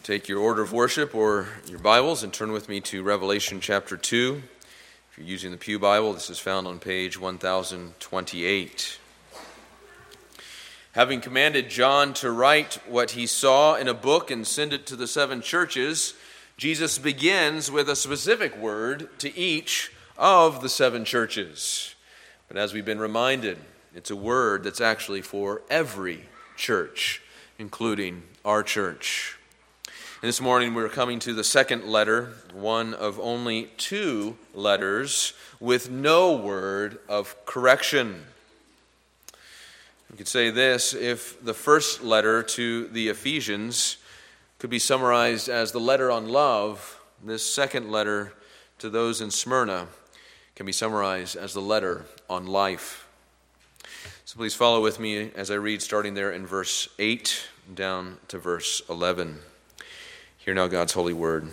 Take your order of worship or your Bibles and turn with me to Revelation chapter 2. If you're using the Pew Bible, this is found on page 1028. Having commanded John to write what he saw in a book and send it to the 7 churches, Jesus begins with a specific word to each of the 7 churches. But as we've been reminded, it's a word that's actually for every church, including our church. And this morning we're coming to the second letter, one of only 2 letters with no word of correction. We could say this: if the first letter to the Ephesians could be summarized as the letter on love, this second letter to those in Smyrna can be summarized as the letter on life. So please follow with me as I read, starting there in verse 8 down to verse 11. Hear now God's holy word.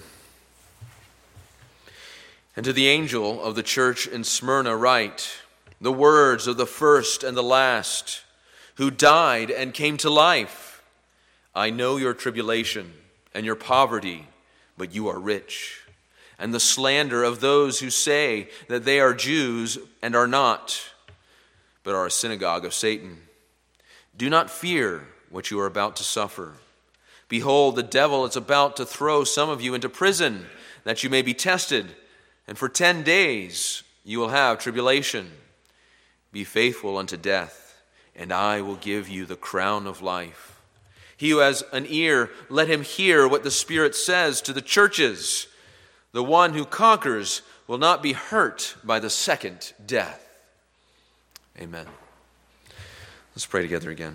And to the angel of the church in Smyrna write the words of the first and the last, who died and came to life. I know your tribulation and your poverty, but you are rich, and the slander of those who say that they are Jews and are not, but are a synagogue of Satan. Do not fear what you are about to suffer. Behold, the devil is about to throw some of you into prison, that you may be tested, and for 10 days you will have tribulation. Be faithful unto death, and I will give you the crown of life. He who has an ear, let him hear what the Spirit says to the churches. The one who conquers will not be hurt by the second death. Amen. Let's pray together again.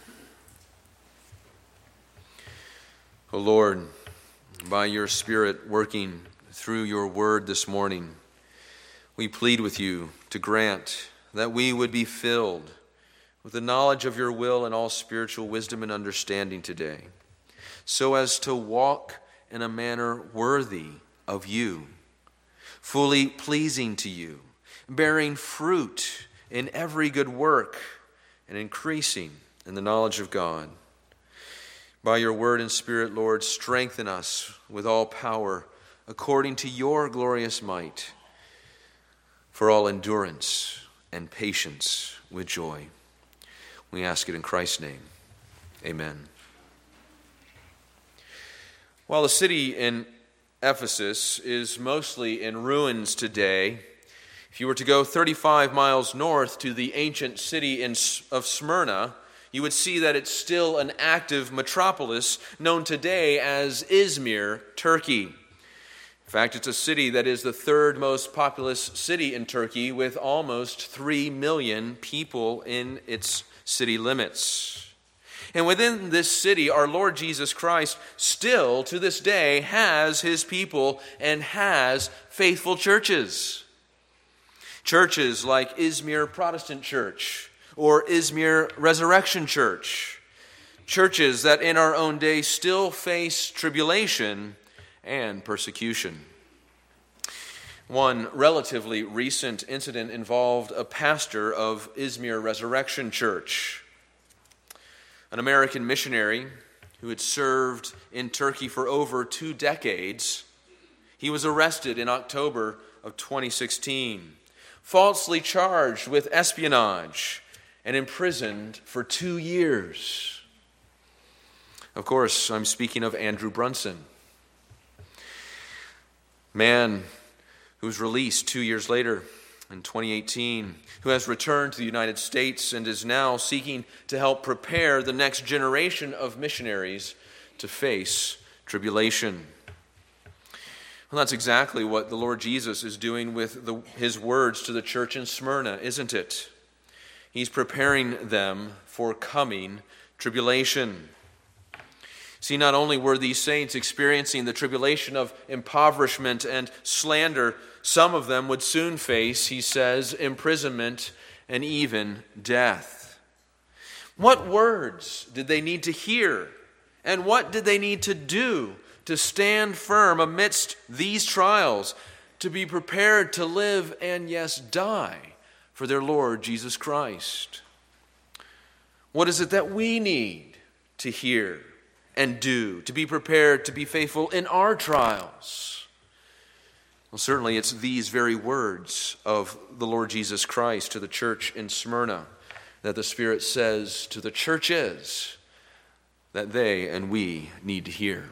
O Lord, by your Spirit working through your word this morning, we plead with you to grant that we would be filled with the knowledge of your will and all spiritual wisdom and understanding today, so as to walk in a manner worthy of you, fully pleasing to you, bearing fruit in every good work and increasing in the knowledge of God. By your word and Spirit, Lord, strengthen us with all power according to your glorious might, for all endurance and patience with joy. We ask it in Christ's name. Amen. While the city in Ephesus is mostly in ruins today, if you were to go 35 miles north to the ancient city of Smyrna, you would see that it's still an active metropolis known today as Izmir, Turkey. In fact, it's a city that is the 3rd most populous city in Turkey, with almost 3 million people in its city limits. And within this city, our Lord Jesus Christ still to this day has his people and has faithful churches. Churches like Izmir Protestant Church or Izmir Resurrection Church. Churches that in our own day still face tribulation and persecution. One relatively recent incident involved a pastor of Izmir Resurrection Church, an American missionary who had served in Turkey for over 2 decades. He was arrested in October of 2016, falsely charged with espionage, and imprisoned for 2 years. Of course, I'm speaking of Andrew Brunson, man who was released 2 years later in 2018, who has returned to the United States and is now seeking to help prepare the next generation of missionaries to face tribulation. Well, that's exactly what the Lord Jesus is doing with his words to the church in Smyrna, isn't it? He's preparing them for coming tribulation. See, not only were these saints experiencing the tribulation of impoverishment and slander, some of them would soon face, he says, imprisonment and even death. What words did they need to hear? And what did they need to do to stand firm amidst these trials, to be prepared to live and, yes, die for their Lord Jesus Christ? What is it that we need to hear and do, to be prepared to be faithful in our trials? Well, certainly it's these very words of the Lord Jesus Christ to the church in Smyrna that the Spirit says to the churches that they and we need to hear.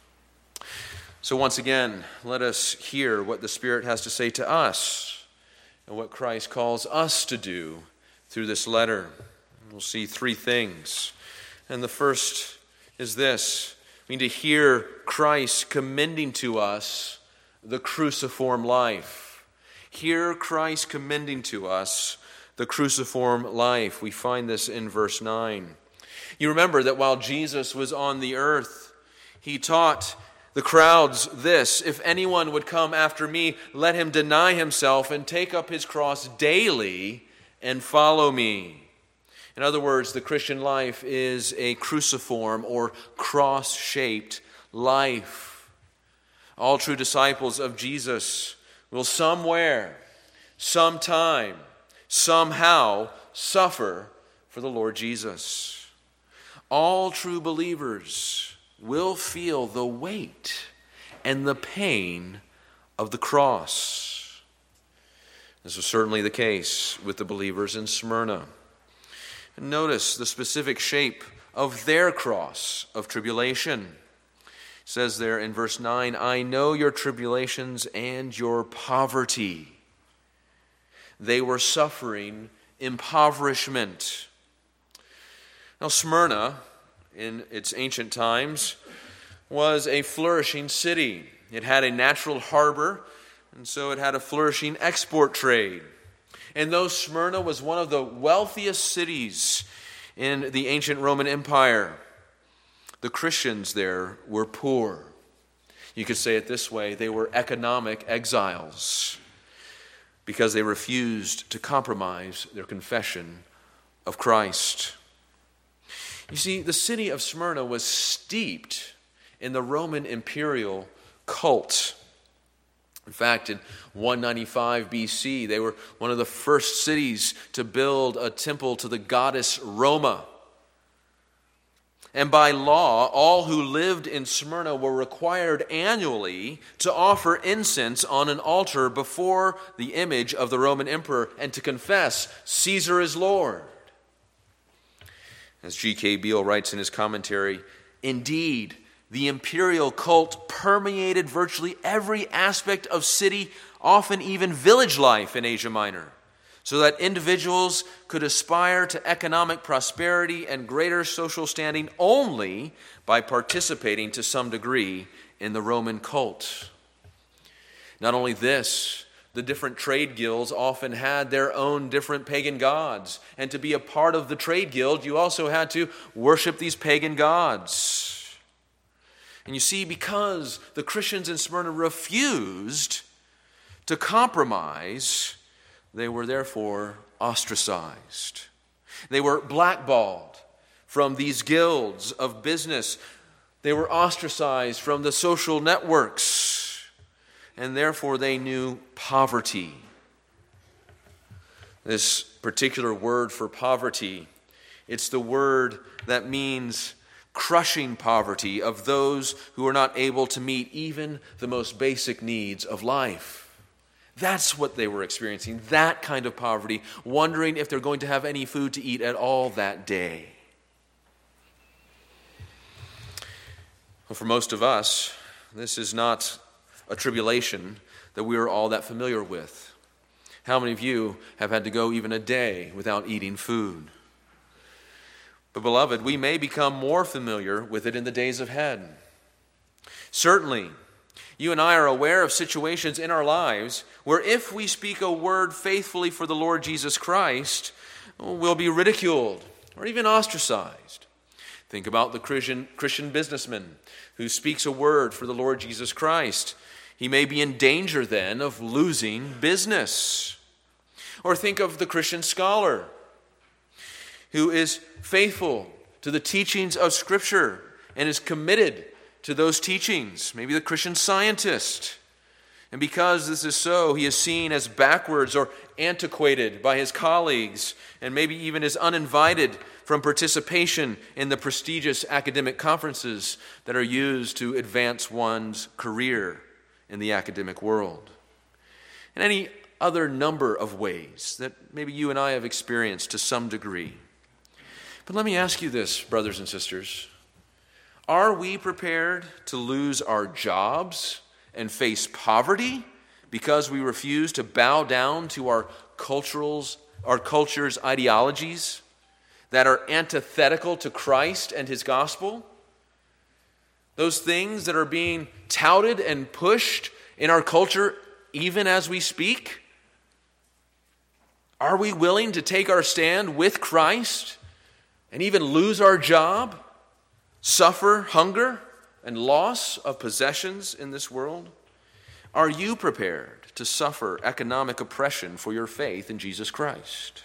So once again, let us hear what the Spirit has to say to us and what Christ calls us to do through this letter. We'll see three things. And the first is this: we need to hear Christ commending to us the cruciform life. Hear Christ commending to us the cruciform life. We find this in verse 9. You remember that while Jesus was on the earth, he taught the crowds this: if anyone would come after me, let him deny himself and take up his cross daily and follow me. In other words, the Christian life is a cruciform or cross-shaped life. All true disciples of Jesus will somewhere, sometime, somehow suffer for the Lord Jesus. All true believers will feel the weight and the pain of the cross. This was certainly the case with the believers in Smyrna. And notice the specific shape of their cross of tribulation. It says there in verse 9, I know your tribulations and your poverty. They were suffering impoverishment. Now, Smyrna, in its ancient times, was a flourishing city. It had a natural harbor, and so it had a flourishing export trade. And though Smyrna was one of the wealthiest cities in the ancient Roman Empire, the Christians there were poor. You could say it this way: they were economic exiles because they refused to compromise their confession of Christ. You see, the city of Smyrna was steeped in the Roman imperial cult. In fact, in 195 BC, they were one of the first cities to build a temple to the goddess Roma. And by law, all who lived in Smyrna were required annually to offer incense on an altar before the image of the Roman emperor and to confess, Caesar is Lord. As G.K. Beale writes in his commentary, indeed, the imperial cult permeated virtually every aspect of city, often even village life in Asia Minor, so that individuals could aspire to economic prosperity and greater social standing only by participating to some degree in the Roman cult. Not only this, the different trade guilds often had their own different pagan gods, and to be a part of the trade guild, you also had to worship these pagan gods. And you see, because the Christians in Smyrna refused to compromise, they were therefore ostracized. They were blackballed from these guilds of business. They were ostracized from the social networks, and therefore they knew poverty. This particular word for poverty, it's the word that means crushing poverty of those who are not able to meet even the most basic needs of life. That's what they were experiencing, that kind of poverty, wondering if they're going to have any food to eat at all that day. Well, for most of us, this is not a tribulation that we are all that familiar with. How many of you have had to go even a day without eating food? But beloved, we may become more familiar with it in the days ahead. Certainly, you and I are aware of situations in our lives where if we speak a word faithfully for the Lord Jesus Christ, we'll be ridiculed or even ostracized. Think about the Christian businessman who speaks a word for the Lord Jesus Christ. He may be in danger then of losing business. Or think of the Christian scholar who is faithful to the teachings of Scripture and is committed to those teachings. Maybe the Christian scientist And because this is so, he is seen as backwards or antiquated by his colleagues, and maybe even as uninvited from participation in the prestigious academic conferences that are used to advance one's career in the academic world. And any other number of ways that maybe you and I have experienced to some degree. But let me ask you this, brothers and sisters. Are we prepared to lose our jobs and face poverty because we refuse to bow down to our culture's ideologies that are antithetical to Christ and his gospel? Those things that are being touted and pushed in our culture even as we speak? Are we willing to take our stand with Christ and even lose our job, suffer hunger and loss of possessions in this world? Are you prepared to suffer economic oppression for your faith in Jesus Christ?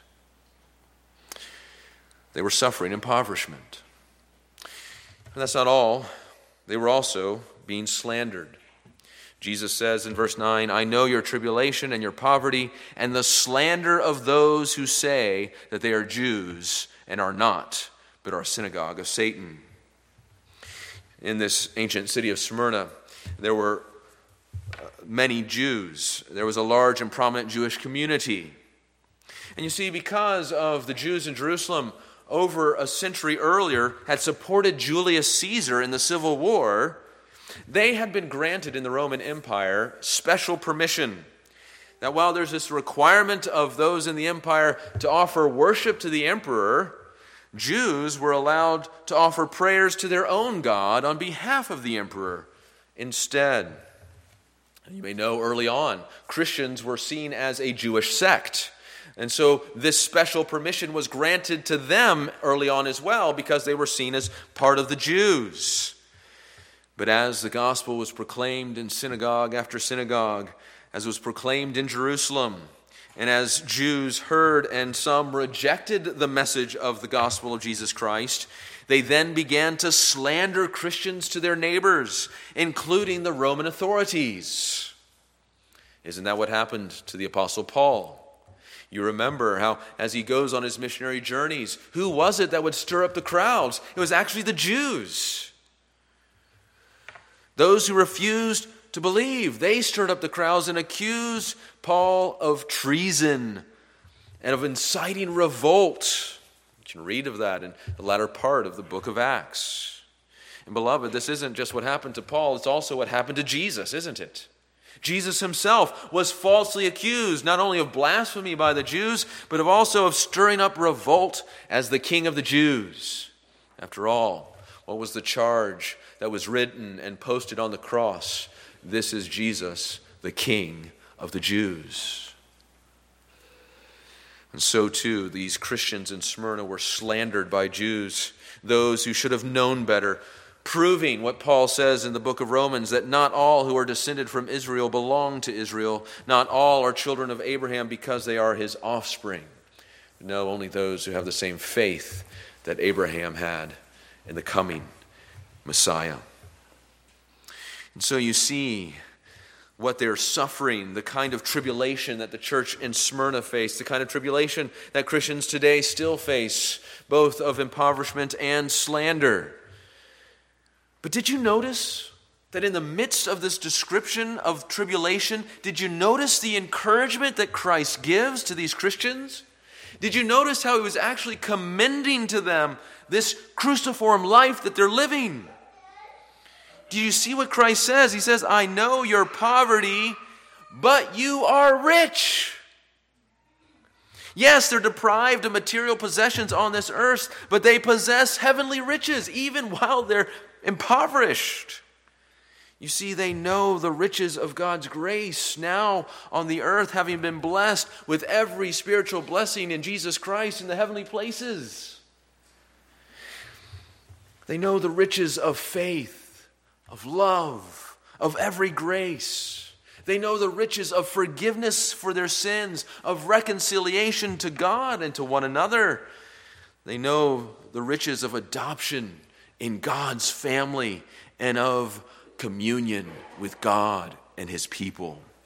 They were suffering impoverishment. And that's not all. They were also being slandered. Jesus says in verse 9, I know your tribulation and your poverty and the slander of those who say that they are Jews and are not, but are a synagogue of Satan. In this ancient city of Smyrna, there were many Jews. There was a large and prominent Jewish community. And you see, because of the Jews in Jerusalem over a century earlier had supported Julius Caesar in the Civil War, they had been granted in the Roman Empire special permission that while there's this requirement of those in the empire to offer worship to the emperor, Jews were allowed to offer prayers to their own God on behalf of the emperor instead. And you may know early on, Christians were seen as a Jewish sect. And so this special permission was granted to them early on as well because they were seen as part of the Jews. But as the gospel was proclaimed in synagogue after synagogue, as was proclaimed in Jerusalem, and as Jews heard and some rejected the message of the gospel of Jesus Christ, they then began to slander Christians to their neighbors, including the Roman authorities. Isn't that what happened to the Apostle Paul? You remember how, as he goes on his missionary journeys, who was it that would stir up the crowds? It was actually the Jews. Those who refused to believe, they stirred up the crowds and accused Paul of treason and of inciting revolt. You can read of that in the latter part of the book of Acts. And beloved, this isn't just what happened to Paul, it's also what happened to Jesus, isn't it? Jesus himself was falsely accused not only of blasphemy by the Jews, but also of stirring up revolt as the king of the Jews. After all, what was the charge that was written and posted on the cross? This is Jesus, the King of the Jews. And so too, these Christians in Smyrna were slandered by Jews, those who should have known better, proving what Paul says in the book of Romans, that not all who are descended from Israel belong to Israel. Not all are children of Abraham because they are his offspring. No, only those who have the same faith that Abraham had in the coming Messiah. And so you see what they're suffering, the kind of tribulation that the church in Smyrna faced, the kind of tribulation that Christians today still face, both of impoverishment and slander. But did you notice that in the midst of this description of tribulation, did you notice the encouragement that Christ gives to these Christians? Did you notice how he was actually commending to them this cruciform life that they're living? Do you see what Christ says? He says, I know your poverty, but you are rich. Yes, they're deprived of material possessions on this earth, but they possess heavenly riches even while they're impoverished. You see, they know the riches of God's grace now on the earth, having been blessed with every spiritual blessing in Jesus Christ in the heavenly places. They know the riches of faith, of love, of every grace. They know the riches of forgiveness for their sins, of reconciliation to God and to one another. They know the riches of adoption in God's family and of communion with God and his people.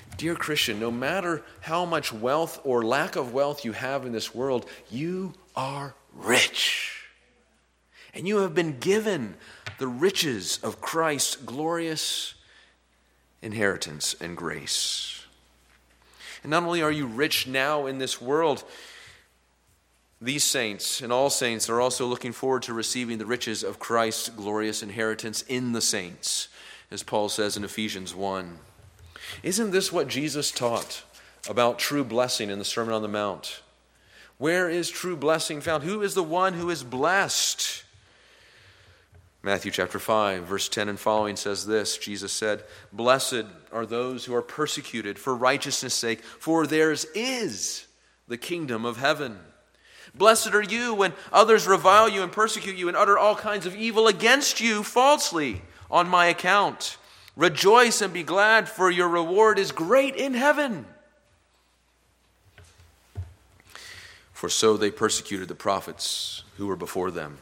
Dear Christian, no matter how much wealth or lack of wealth you have in this world, you are rich. And you have been given the riches of Christ's glorious inheritance and grace. And not only are you rich now in this world, these saints and all saints are also looking forward to receiving the riches of Christ's glorious inheritance in the saints, as Paul says in Ephesians 1. Isn't this what Jesus taught about true blessing in the Sermon on the Mount? Where is true blessing found? Who is the one who is blessed? Matthew chapter 5, verse 10 and following says this. Jesus said, "Blessed are those who are persecuted for righteousness' sake, for theirs is the kingdom of heaven. Blessed are you when others revile you and persecute you and utter all kinds of evil against you falsely on my account. Rejoice and be glad, for your reward is great in heaven. For so they persecuted the prophets who were before them."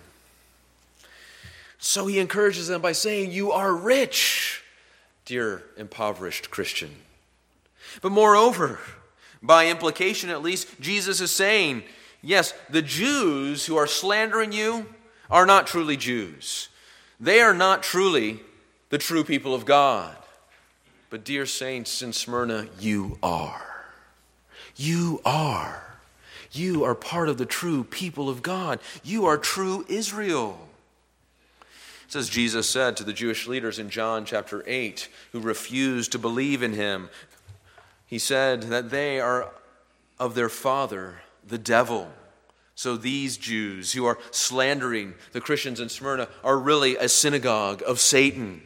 So he encourages them by saying, you are rich, dear impoverished Christian. But moreover, by implication at least, Jesus is saying, yes, the Jews who are slandering you are not truly Jews. They are not truly the true people of God. But dear saints in Smyrna, you are. You are. You are part of the true people of God. You are true Israel. It says Jesus said to the Jewish leaders in John chapter 8 who refused to believe in him, he said that they are of their father, the devil. So these Jews who are slandering the Christians in Smyrna are really a synagogue of Satan.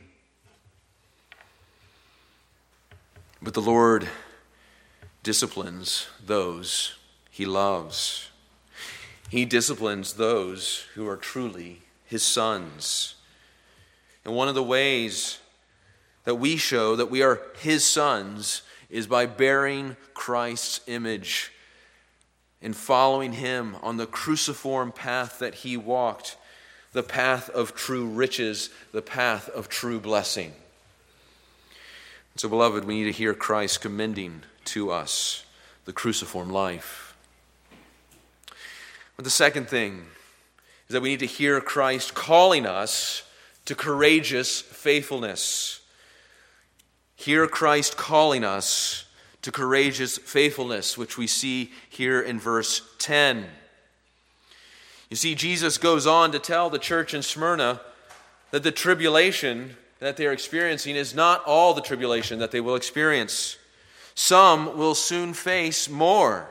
But the Lord disciplines those he loves. He disciplines those who are truly his sons. And one of the ways that we show that we are his sons is by bearing Christ's image and following him on the cruciform path that he walked, the path of true riches, the path of true blessing. So, beloved, we need to hear Christ commending to us the cruciform life. But the second thing is that we need to hear Christ calling us to courageous faithfulness. Hear Christ calling us to courageous faithfulness, which we see here in verse 10. You see, Jesus goes on to tell the church in Smyrna that the tribulation that they are experiencing is not all the tribulation that they will experience. Some will soon face more.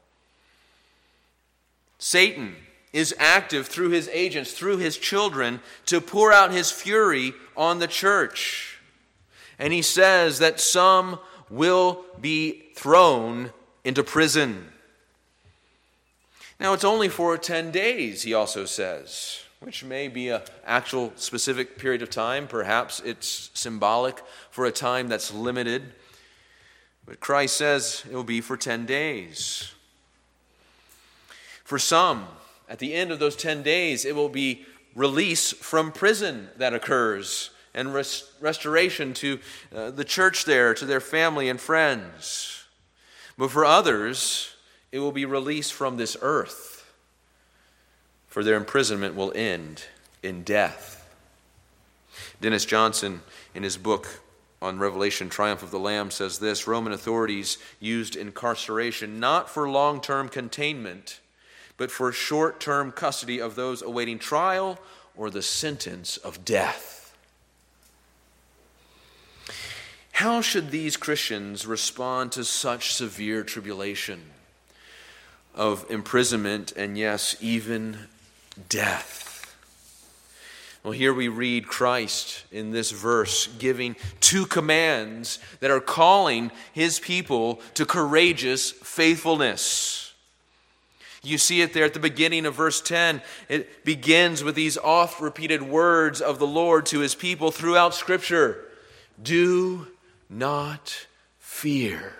Satan is active through his agents, through his children, to pour out his fury on the church. And he says that some will be thrown into prison. Now, it's only for 10 days, he also says, which may be an actual specific period of time. Perhaps it's symbolic for a time that's limited. But Christ says it will be for 10 days. For some, at the end of those 10 days, it will be release from prison that occurs and restoration to the church there, to their family and friends. But for others, it will be release from this earth, for their imprisonment will end in death. Dennis Johnson, in his book on Revelation, Triumph of the Lamb, says this: Roman authorities used incarceration not for long-term containment, but for short-term custody of those awaiting trial or the sentence of death. How should these Christians respond to such severe tribulation of imprisonment and, yes, even death? Well, here we read Christ in this verse giving two commands that are calling his people to courageous faithfulness. You see it there at the beginning of verse 10. It begins with these oft-repeated words of the Lord to his people throughout Scripture. Do not fear.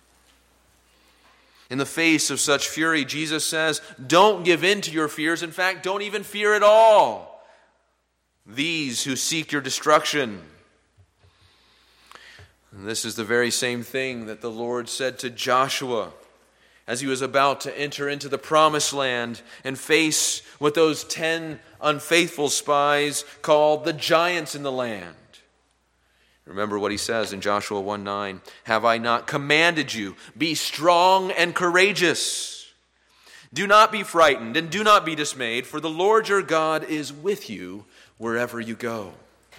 In the face of such fury, Jesus says, don't give in to your fears. In fact, don't even fear at all these who seek your destruction. And this is the very same thing that the Lord said to Joshua as he was about to enter into the promised land and face what those 10 unfaithful spies called the giants in the land. Remember what he says in Joshua 1:9, "Have I not commanded you, be strong and courageous? Do not be frightened and do not be dismayed, for the Lord your God is with you wherever you go."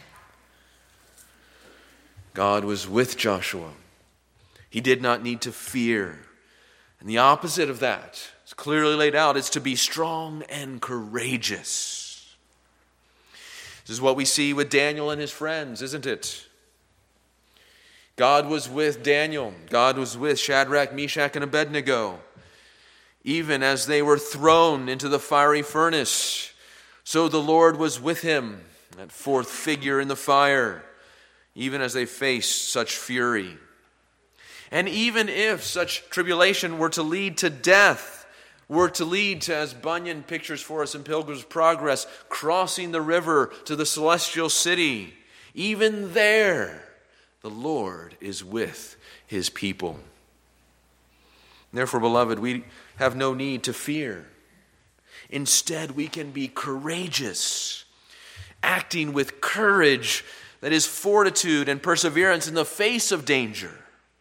God was with Joshua. He did not need to fear. And the opposite of that is clearly laid out. It's to be strong and courageous. This is what we see with Daniel and his friends, isn't it? God was with Daniel. God was with Shadrach, Meshach, and Abednego. Even as they were thrown into the fiery furnace, so the Lord was with him, that fourth figure in the fire, even as they faced such fury. And even if such tribulation were to lead to death, were to lead to, as Bunyan pictures for us in Pilgrim's Progress, crossing the river to the celestial city, even there, the Lord is with his people. Therefore, beloved, we have no need to fear. Instead, we can be courageous, acting with courage that is fortitude and perseverance in the face of danger.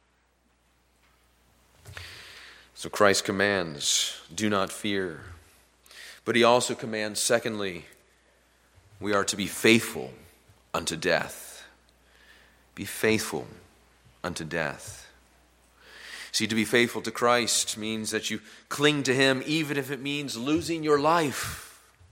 So Christ commands, do not fear. But he also commands, secondly, we are to be faithful unto death. Be faithful unto death. See, to be faithful to Christ means that you cling to him even if it means losing your life.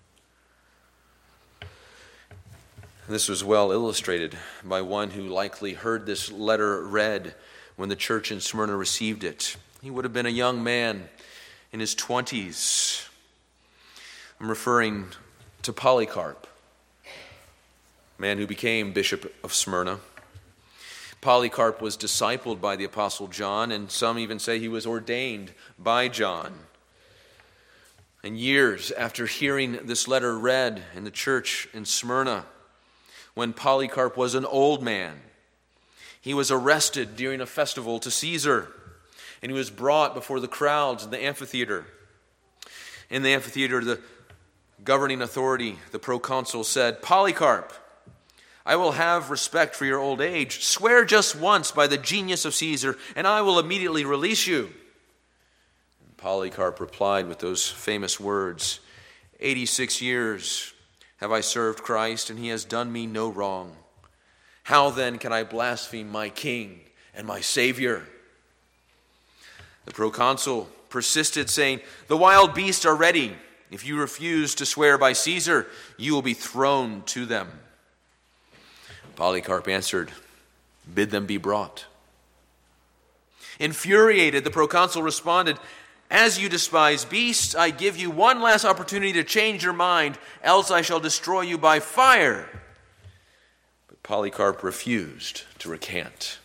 This was well illustrated by one who likely heard this letter read when the church in Smyrna received it. He would have been a young man in his 20s. I'm referring to Polycarp, man who became Bishop of Smyrna. Polycarp was discipled by the Apostle John, and some even say he was ordained by John. And years after hearing this letter read in the church in Smyrna, when Polycarp was an old man, he was arrested during a festival to Caesar, and he was brought before the crowds in the amphitheater. In the amphitheater, the governing authority, the proconsul, said, "Polycarp, I will have respect for your old age. Swear just once by the genius of Caesar, and I will immediately release you." And Polycarp replied with those famous words, 86 years have I served Christ, and he has done me no wrong. How then can I blaspheme my King and my Savior? The proconsul persisted, saying, "The wild beasts are ready. If you refuse to swear by Caesar, you will be thrown to them." Polycarp answered, "Bid them be brought." Infuriated, the proconsul responded, "As you despise beasts, I give you one last opportunity to change your mind, else I shall destroy you by fire." But Polycarp refused to recant.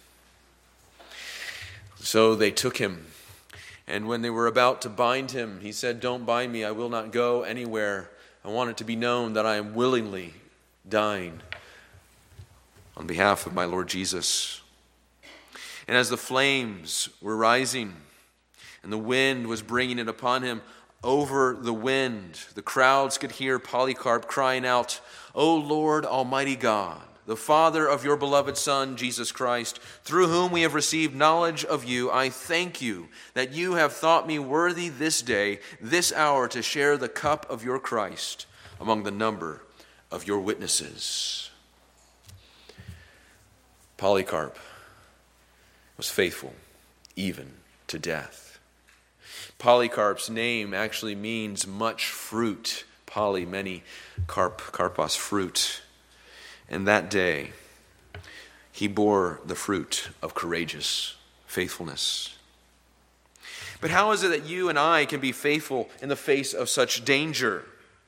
So they took him, and when they were about to bind him, he said, "Don't bind me, I will not go anywhere. I want it to be known that I am willingly dying on behalf of my Lord Jesus." And as the flames were rising, and the wind was bringing it upon him, over the wind, the crowds could hear Polycarp crying out, "O Lord Almighty God, the Father of your beloved Son, Jesus Christ, through whom we have received knowledge of you, I thank you that you have thought me worthy this day, this hour, to share the cup of your Christ among the number of your witnesses." Polycarp was faithful even to death. Polycarp's name actually means much fruit. Poly, many, karpos, fruit. And that day, he bore the fruit of courageous faithfulness. But how is it that you and I can be faithful in the face of such danger?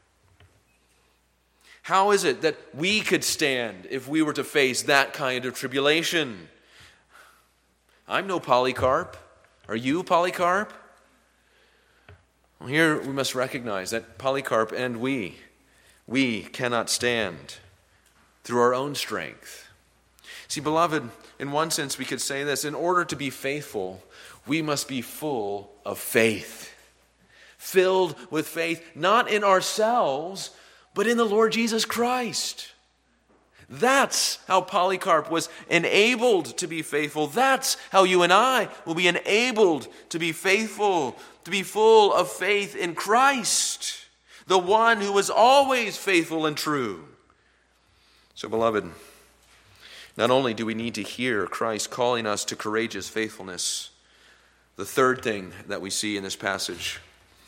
How is it that we could stand if we were to face that kind of tribulation? I'm no Polycarp. Are you Polycarp? Well, here we must recognize that Polycarp and we cannot stand through our own strength. See, beloved, in one sense we could say this: in order to be faithful, we must be full of faith. Filled with faith, not in ourselves, but in the Lord Jesus Christ. That's how Polycarp was enabled to be faithful. That's how you and I will be enabled to be faithful, to be full of faith in Christ, the one who was always faithful and true. So, beloved, not only do we need to hear Christ calling us to courageous faithfulness, the third thing that we see in this passage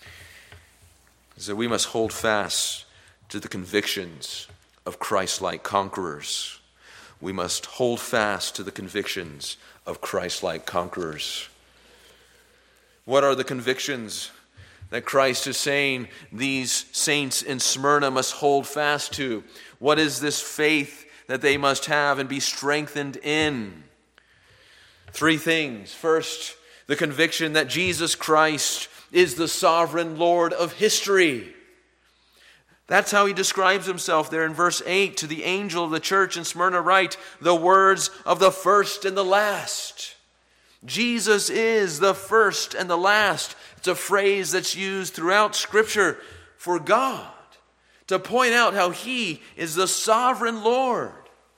is that we must hold fast to the convictions of Christ-like conquerors. We must hold fast to the convictions of Christ-like conquerors. What are the convictions that Christ is saying these saints in Smyrna must hold fast to? What is this faith that they must have and be strengthened in? Three things. First, the conviction that Jesus Christ is the sovereign Lord of history. That's how he describes himself there in verse 8. To the angel of the church in Smyrna write, the words of the first and the last. Jesus is the first and the last. It's a phrase that's used throughout Scripture for God to point out how he is the sovereign Lord.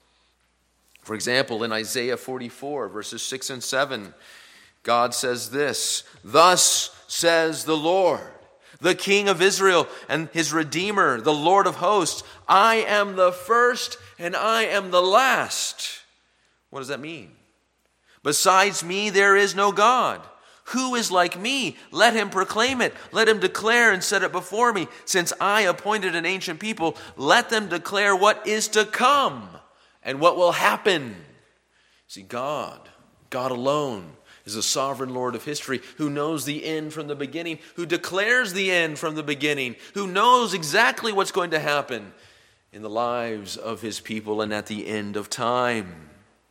For example, in Isaiah 44, verses 6 and 7, God says this: "Thus says the Lord, the King of Israel and his Redeemer, the Lord of hosts, I am the first and I am the last." What does that mean? Besides me, there is no God. Who is like me? Let him proclaim it. Let him declare and set it before me. Since I appointed an ancient people, let them declare what is to come and what will happen. See, God alone is the sovereign Lord of history, who knows the end from the beginning, who declares the end from the beginning, who knows exactly what's going to happen in the lives of his people and at the end of time.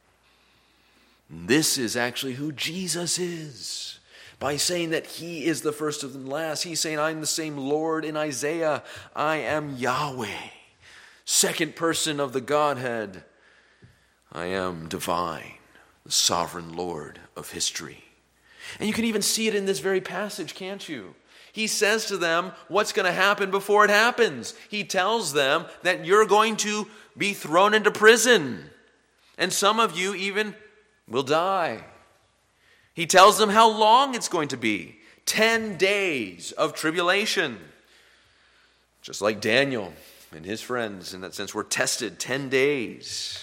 This is actually who Jesus is. By saying that he is the first of the last, he's saying, I'm the same Lord in Isaiah. I am Yahweh, second person of the Godhead. I am divine, the sovereign Lord of history. And you can even see it in this very passage, can't you? He says to them what's going to happen before it happens. He tells them that you're going to be thrown into prison. And some of you even will die. He tells them how long it's going to be. 10 days of tribulation. Just like Daniel and his friends, in that sense, were tested 10 days.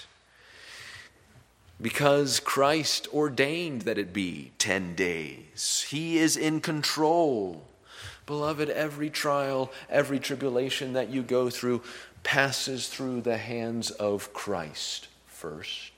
Because Christ ordained that it be 10 days. He is in control. Beloved, every trial, every tribulation that you go through passes through the hands of Christ first.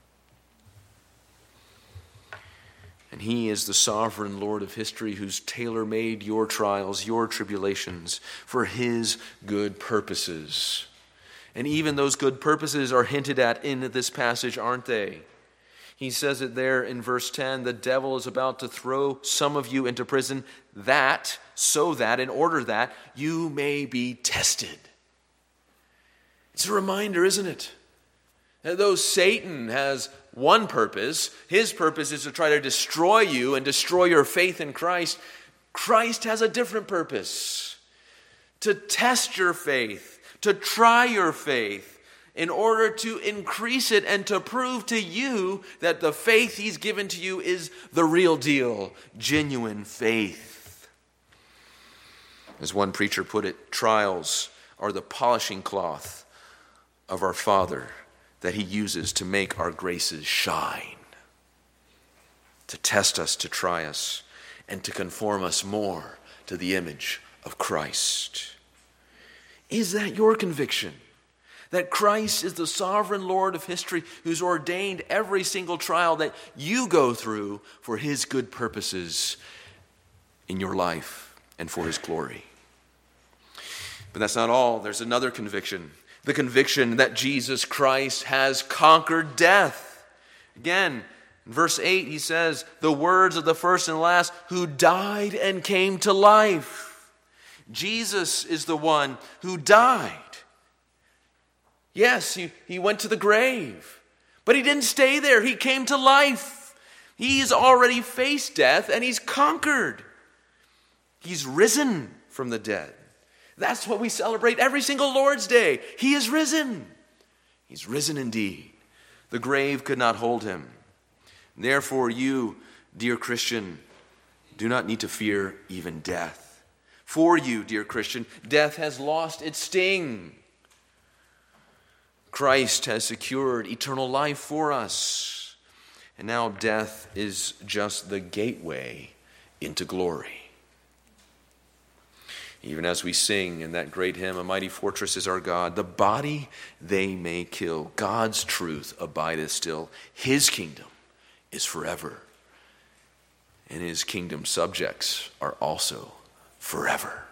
And he is the sovereign Lord of history who's tailor-made your trials, your tribulations for his good purposes. And even those good purposes are hinted at in this passage, aren't they? He says it there in verse 10, the devil is about to throw some of you into prison so that, in order that, you may be tested. It's a reminder, isn't it? That though Satan has one purpose, his purpose is to try to destroy you and destroy your faith in Christ. Christ has a different purpose. To test your faith, to try your faith, in order to increase it and to prove to you that the faith he's given to you is the real deal, genuine faith. As one preacher put it, trials are the polishing cloth of our Father that he uses to make our graces shine, to test us, to try us, and to conform us more to the image of Christ. Is that your conviction? That Christ is the sovereign Lord of history who's ordained every single trial that you go through for his good purposes in your life and for his glory. But that's not all. There's another conviction. The conviction that Jesus Christ has conquered death. Again, in verse 8 he says, the words of the first and last who died and came to life. Jesus is the one who died. Yes, he went to the grave, But he didn't stay there. He came to life. He's already faced death and he's conquered. He's risen from the dead. That's what we celebrate every single Lord's Day. He is risen. He's risen indeed. The grave could not hold him. Therefore, you, dear Christian, do not need to fear even death. For you, dear Christian, death has lost its sting. Christ has secured eternal life for us. And now death is just the gateway into glory. Even as we sing in that great hymn, "A Mighty Fortress is Our God," the body they may kill, God's truth abideth still. His kingdom is forever, and his kingdom subjects are also forever.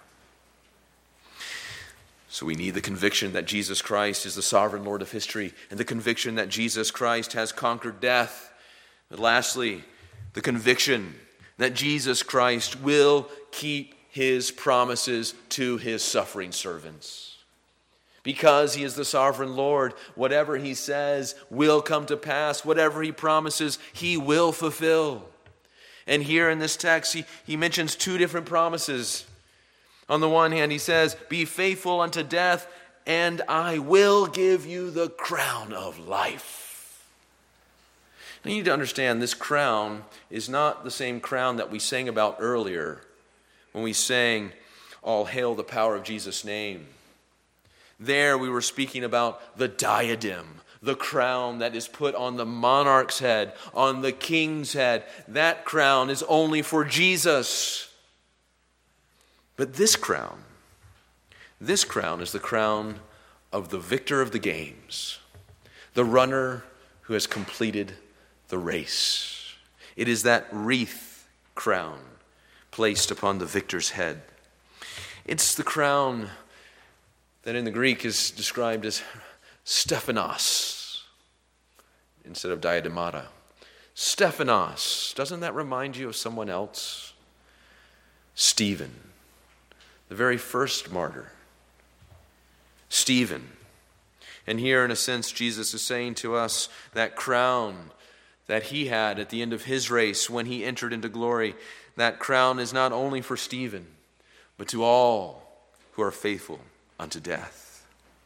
So we need the conviction that Jesus Christ is the sovereign Lord of history, and the conviction that Jesus Christ has conquered death. But lastly, the conviction that Jesus Christ will keep his promises to his suffering servants. Because he is the sovereign Lord, whatever he says will come to pass. Whatever he promises, he will fulfill. And here in this text, he mentions two different promises. On the one hand, he says, "Be faithful unto death, and I will give you the crown of life." Now you need to understand, this crown is not the same crown that we sang about earlier when we sang, "All hail the power of Jesus' name." There we were speaking about the diadem, the crown that is put on the monarch's head, on the king's head. That crown is only for Jesus. But this crown is the crown of the victor of the games, the runner who has completed the race. It is that wreath crown placed upon the victor's head. It's the crown that in the Greek is described as Stephanos instead of diademata. Stephanos, doesn't that remind you of someone else? Stephen, the very first martyr. Stephen. And here, in a sense, Jesus is saying to us that crown that he had at the end of his race when he entered into glory, that crown is not only for Stephen, but to all who are faithful unto death.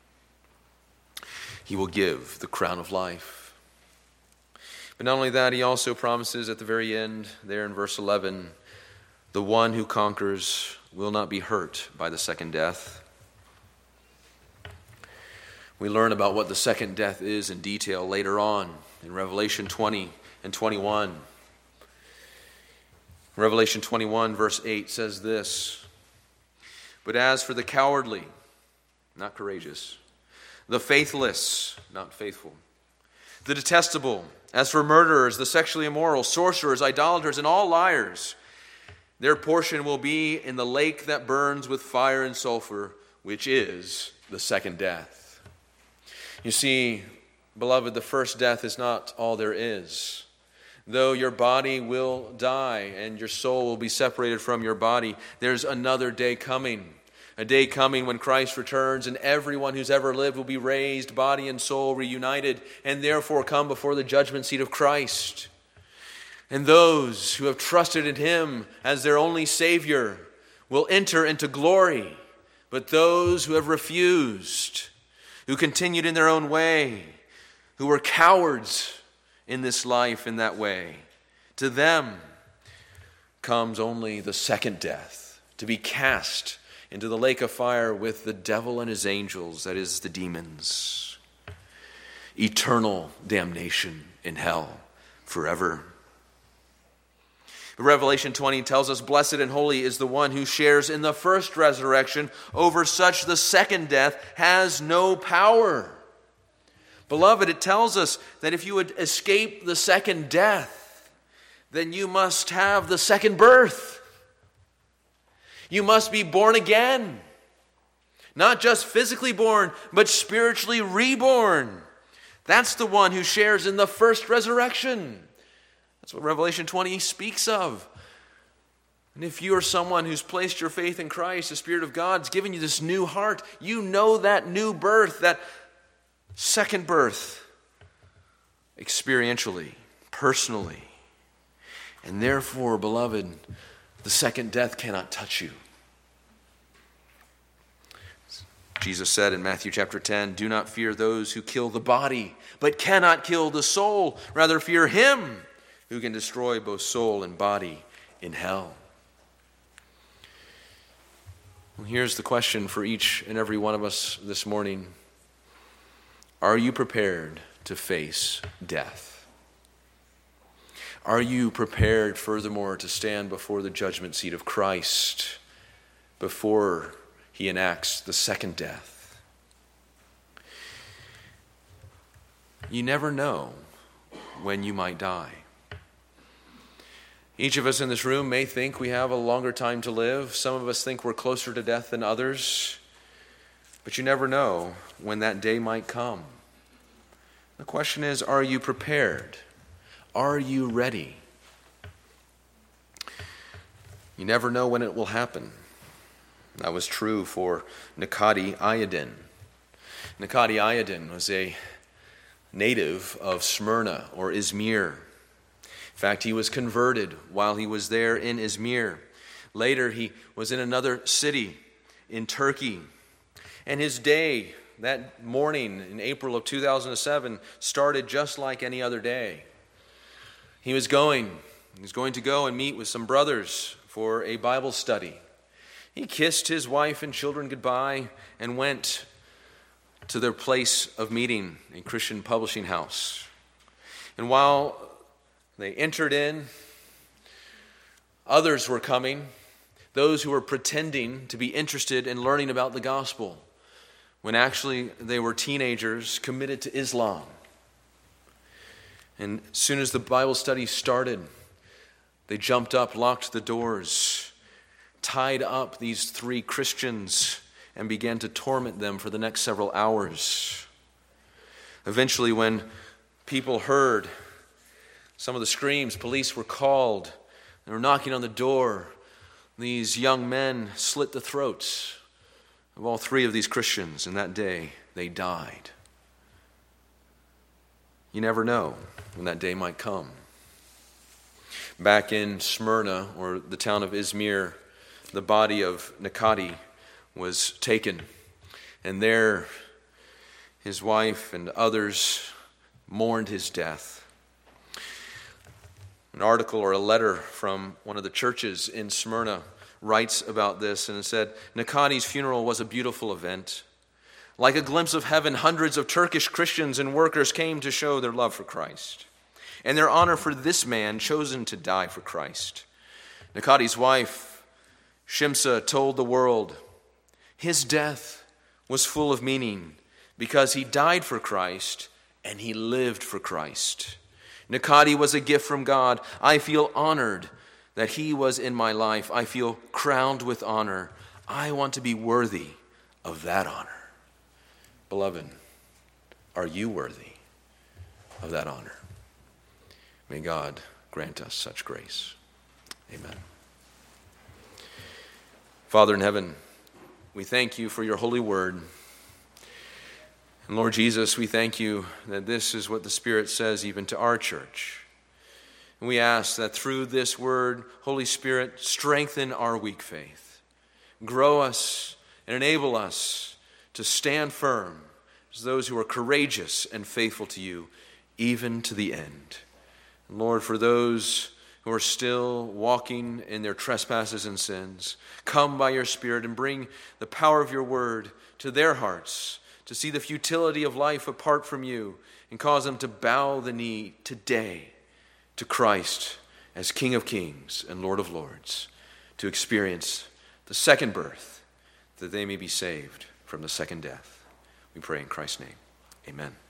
He will give the crown of life. But not only that, he also promises at the very end, there in verse 11, the one who conquers will not be hurt by the second death. We learn about what the second death is in detail later on in Revelation 20 and 21. Revelation 21 verse 8 says this, "But as for the cowardly," not courageous, "the faithless," not faithful, "the detestable, as for murderers, the sexually immoral, sorcerers, idolaters, and all liars, their portion will be in the lake that burns with fire and sulfur, which is the second death." You see, beloved, the first death is not all there is. Though your body will die and your soul will be separated from your body, there's another day coming. A day coming when Christ returns and everyone who's ever lived will be raised, body and soul reunited, and therefore come before the judgment seat of Christ. And those who have trusted in him as their only Savior will enter into glory. But those who have refused, who continued in their own way, who were cowards in this life in that way, to them comes only the second death, to be cast into the lake of fire with the devil and his angels, that is, the demons. Eternal damnation in hell forever. Revelation 20 tells us, "Blessed and holy is the one who shares in the first resurrection. Over such the second death has no power." Beloved, it tells us that if you would escape the second death, then you must have the second birth. You must be born again. Not just physically born, but spiritually reborn. That's the one who shares in the first resurrection. That's what Revelation 20 speaks of. And if you are someone who's placed your faith in Christ, the Spirit of God's given you this new heart, you know that new birth, that second birth, experientially, personally. And therefore, beloved, the second death cannot touch you. Jesus said in Matthew chapter 10, "Do not fear those who kill the body, but cannot kill the soul. Rather fear him who can destroy both soul and body in hell." Well, here's the question for each and every one of us this morning. Are you prepared to face death? Are you prepared, furthermore, to stand before the judgment seat of Christ before he enacts the second death? You never know when you might die. Each of us in this room may think we have a longer time to live. Some of us think we're closer to death than others. But you never know when that day might come. The question is, are you prepared? Are you ready? You never know when it will happen. That was true for Nechati Iadin. Nechati Iadin was a native of Smyrna or Izmir. In fact, he was converted while he was there in Izmir. Later, he was in another city in Turkey. And his day, that morning in April of 2007, started just like any other day. He was going to go and meet with some brothers for a Bible study. He kissed his wife and children goodbye and went to their place of meeting, a Christian publishing house. And while they entered in, others were coming, those who were pretending to be interested in learning about the gospel, when actually they were teenagers committed to Islam. And as soon as the Bible study started, they jumped up, locked the doors, tied up these 3 Christians, and began to torment them for the next several hours. Eventually, when people heard some of the screams, police were called. They were knocking on the door. These young men slit the throats of all 3 of these Christians, and that day they died. You never know when that day might come. Back in Smyrna, or the town of Izmir, the body of Nechati was taken, and there his wife and others mourned his death. An article or a letter from one of the churches in Smyrna writes about this, and it said, "Nechati's funeral was a beautiful event. Like a glimpse of heaven, hundreds of Turkish Christians and workers came to show their love for Christ and their honor for this man chosen to die for Christ. Nechati's wife, Shimsa, told the world, his death was full of meaning because he died for Christ and he lived for Christ. Nechati was a gift from God. I feel honored that he was in my life. I feel crowned with honor. I want to be worthy of that honor." Beloved, are you worthy of that honor? May God grant us such grace. Amen. Father in heaven, we thank you for your holy word. And Lord Jesus, we thank you that this is what the Spirit says even to our church. And we ask that through this word, Holy Spirit, strengthen our weak faith. Grow us and enable us to stand firm as those who are courageous and faithful to you, even to the end. And Lord, for those who are still walking in their trespasses and sins, come by your Spirit and bring the power of your word to their hearts, to see the futility of life apart from you, and cause them to bow the knee today to Christ as King of Kings and Lord of Lords, to experience the second birth, that they may be saved from the second death. We pray in Christ's name. Amen.